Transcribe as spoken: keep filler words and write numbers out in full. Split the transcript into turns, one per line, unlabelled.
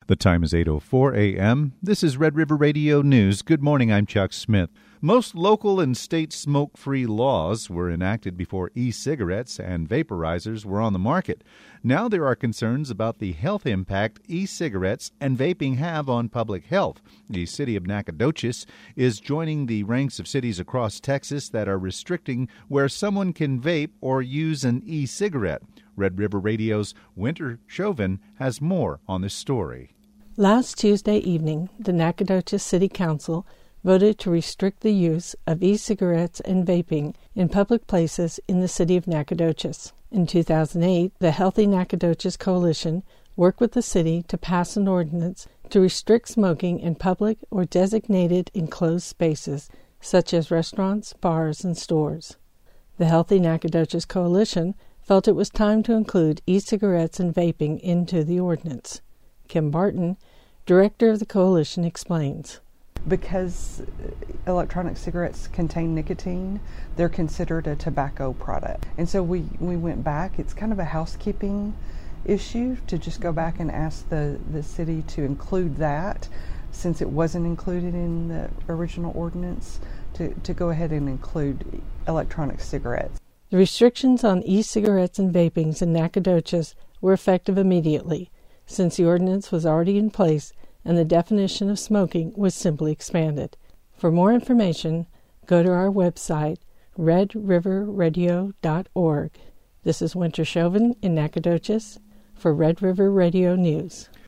The time is eight oh four a.m. This is Red River Radio News. Good morning, I'm Chuck Smith. Most local and state smoke-free laws were enacted before e-cigarettes and vaporizers were on the market. Now there are concerns about the health impact e-cigarettes and vaping have on public health. The city of Nacogdoches is joining the ranks of cities across Texas that are restricting where someone can vape or use an e-cigarette. Red River Radio's Winter Chauvin has more on this story.
Last Tuesday evening, the Nacogdoches City Council voted to restrict the use of e-cigarettes and vaping in public places in the city of Nacogdoches. In two thousand eight, the Healthy Nacogdoches Coalition worked with the city to pass an ordinance to restrict smoking in public or designated enclosed spaces, such as restaurants, bars, and stores. The Healthy Nacogdoches Coalition felt it was time to include e-cigarettes and vaping into the ordinance. Kim Barton, director of the coalition, explains.
Because electronic cigarettes contain nicotine, they're considered a tobacco product. And so we, we went back. It's kind of a housekeeping issue to just go back and ask the, the city to include that, since it wasn't included in the original ordinance, to, to go ahead and include electronic cigarettes.
The restrictions on e-cigarettes and vapings in Nacogdoches were effective immediately, since the ordinance was already in place and the definition of smoking was simply expanded. For more information, go to our website, red river radio dot org. This is Winter Chauvin in Nacogdoches for Red River Radio News.